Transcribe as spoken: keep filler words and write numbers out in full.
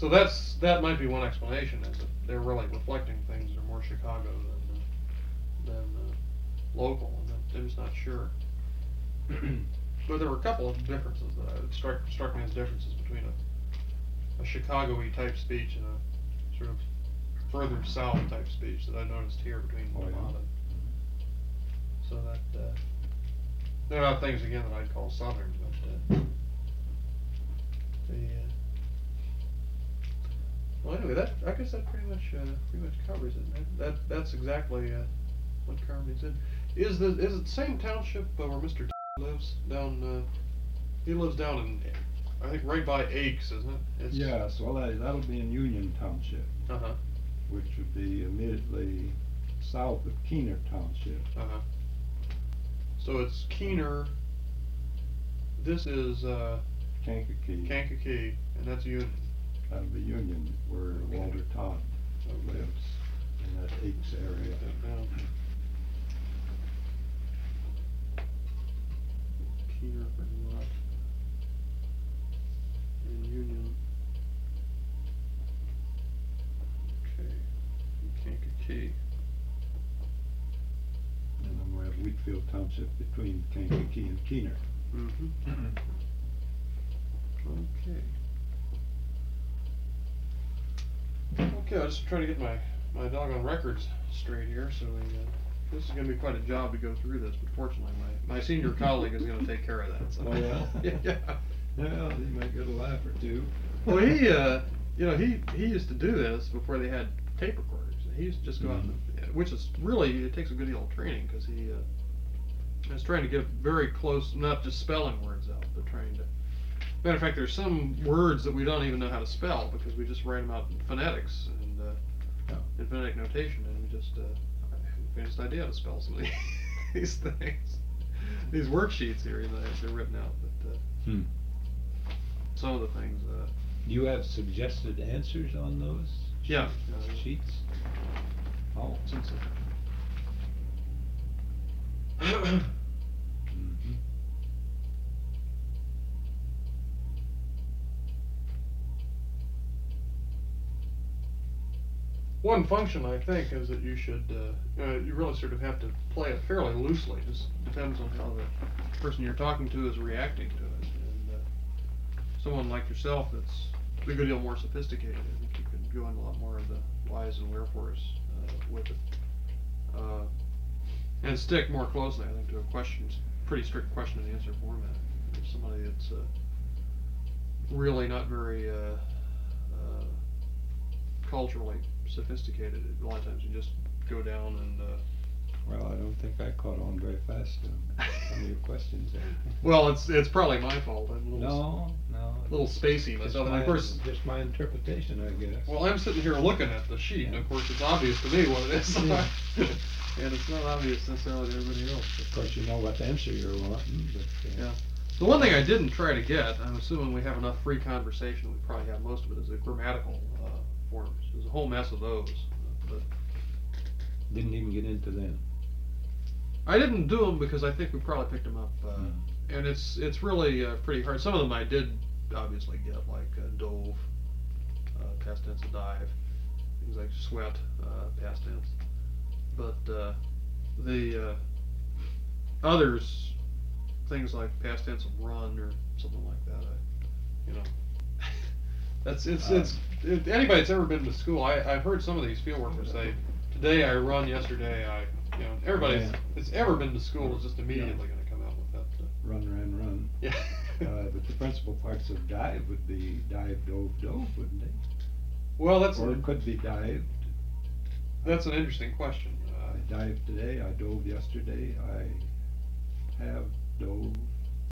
So that's, that might be one explanation, is that they're really reflecting things that are more Chicago than, uh, than, uh, local, and that- I'm just not sure. But there were a couple of differences that I, struck, struck me as differences between a, a Chicago-y type speech and a sort of further south type speech that I noticed here between Oh, yeah. Vermont and, so that, uh, they're not things again that I'd call southern, but, uh, the, uh, well, anyway, that, I guess that pretty much, uh, pretty much covers it. That, that, that's exactly, uh, what Carmody said. Is the, is it the same township uh, where Mister lives down, uh, he lives down in, I think right by Aches, isn't it? It's, Yes, well, that, that'll be in Union Township, Uh-huh, which would be immediately south of Keener Township. uh-huh. So it's Keener, this is, uh, Kankakee. Kankakee, and that's Union. That'll be Union, where Okay. Walter Todd Okay. lives, in that Aches area. Write that down. Keener, Vermont, and Union. Okay, and Kankakee. And then we have Wheatfield Township between Kankakee and Keener. Mm-hmm. Okay. Okay, I was just trying to get my, my doggone records straight here, so we, uh, this is gonna be quite a job to go through this, but fortunately, my, my senior colleague is gonna take care of that, so. Oh, yeah? Yeah. Well, you might get a laugh or two. Well, he, uh, you know, he, he used to do this before they had tape recorders. He used to just go out and, which is really, it takes a good deal of training, cause he, uh, is trying to get very close, not just spelling words out, but trying to, matter of fact, there's some words that we don't even know how to spell, because we just write them out in phonetics and, uh, Yeah. in phonetic notation, and we just, uh, I have the faintest idea how to spell some of these things. These worksheets here, you know, they're written out, but, uh, Hmm. some of the things, uh, Do you have suggested answers on those? Yeah. sheet- Sheets? Oh. since it- Mhm. One function, I think, is that you should, uh, uh, you really sort of have to play it fairly loosely. Just depends on how the person you're talking to is reacting to it. And uh, someone like yourself that's a good deal more sophisticated, I think you can go into a lot more of the whys and wherefores uh, with it. Uh, and stick more closely, I think, to a question, pretty strict question and answer format. If somebody that's uh, really not very uh, uh, culturally sophisticated, a lot of times you just go down and uh Well, I don't think I caught on very fast on some of your questions there. well, it's it's probably my fault. I'm a little No, no. s- little spacey Just myself. And my- of course, Just my interpretation, I guess. well, I'm sitting here looking at the sheet, and of course, it's obvious to me what it is, Yeah. and it's not obvious necessarily to everybody else. Of course, you know what answer you're wanting, but, uh. Yeah. The one thing I didn't try to get, I'm assuming we have enough free conversation, we probably have most of it, is the grammatical uh, forms. There's a whole mess of those, but Didn't even get into them. I didn't do them because I think we probably picked them up, uh, Mm. and it's it's really uh, pretty hard. Some of them I did obviously get, like uh, dove, uh, past tense of dive, things like sweat, uh, past tense. But uh, the uh, others, things like past tense of run or something like that, I, you know, that's it's Uh, it's it, anybody that's ever been to school. I I've heard some of these field workers say, today I run, yesterday I. You know, everybody's Yeah. that's ever been to school is just immediately going to come out with that. Uh, Run, ran, run. yeah. Uh, but the principal parts of dive would be dive, dove, dove, wouldn't they? Well, that's Or an, it could be dived. that's an interesting question. I Uh, dived today, I dove yesterday, I have dove